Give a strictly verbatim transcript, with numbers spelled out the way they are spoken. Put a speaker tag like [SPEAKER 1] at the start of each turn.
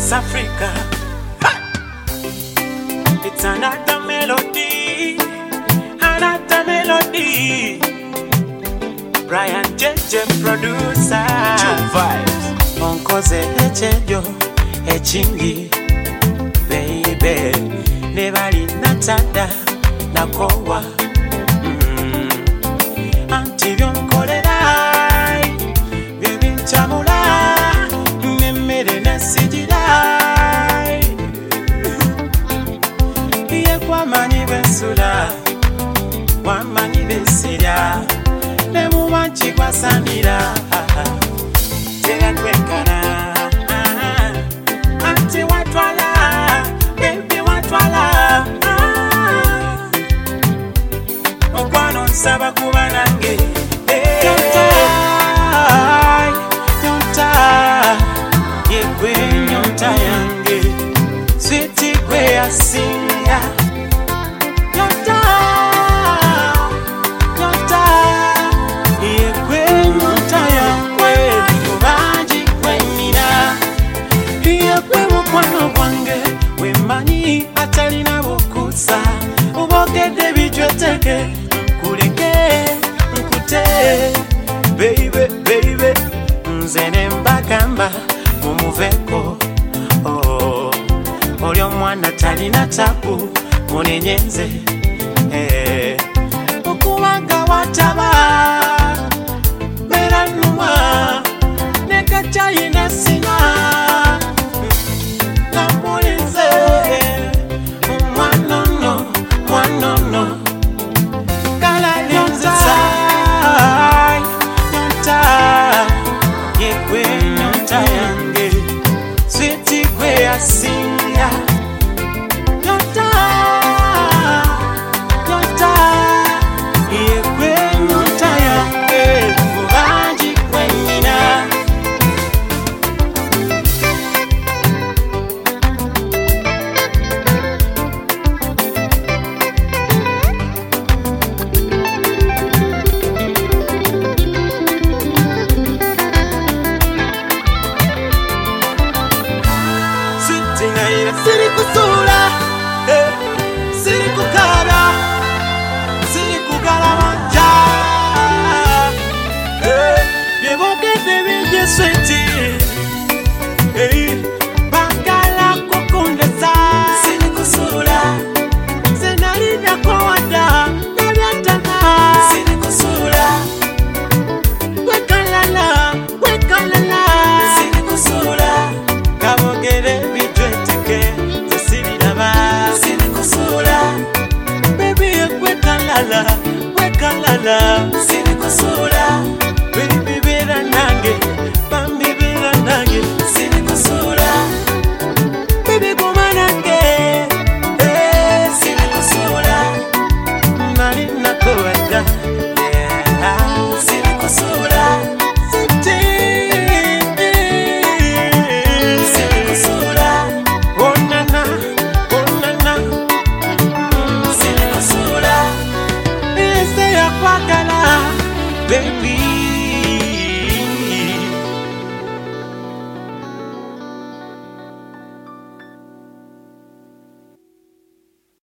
[SPEAKER 1] West Africa. It's another melody, another melody. Brian J J producer.
[SPEAKER 2] True vibes.
[SPEAKER 1] Onkoze echejo echingi, baby. Nebali natada nakowa. Mm. Anti byonkolera, baby nchamula, mmere nasijira. Iye kwa mani besula, kwa mani besira. Nemu manchi kwa sanira. Tega kwekana. Anti watwala, baby watwala. Okwano nsaba kuba nange. Nyota, nyota, yegwe nyota yange. Sweetie gwe asinga. Nyota, nyota, yegwe nyota yange. Kubanji kwe nina. Yegwe mukwano gwange. Wemanyi atalina bukusa. Ubogede bijweteke. Nkuleke, nkute. Baby, baby. Nzene mbagamba mumuveko. Oh, olyo mwana talina tabu munenyenze. Eh, okuwanga wataba meranuma nekachayina sina namulize mwanono mwanono kala nyota nyota yekwe nyota yange sweetie gwe asinga nyota nyota yekwe nyota yange kubanji kwe nina. Siri kusula, eh, siri kukara, siri kukara manja, eh, yebogede bije sweetie, eh, bakala kukundeza, siri kusula, senarina kwa wada, nabiatana, siri kusula, wekalala, wekalala, siri kusula, kabogede bije baby, wekalala, wekalala, siri kusula.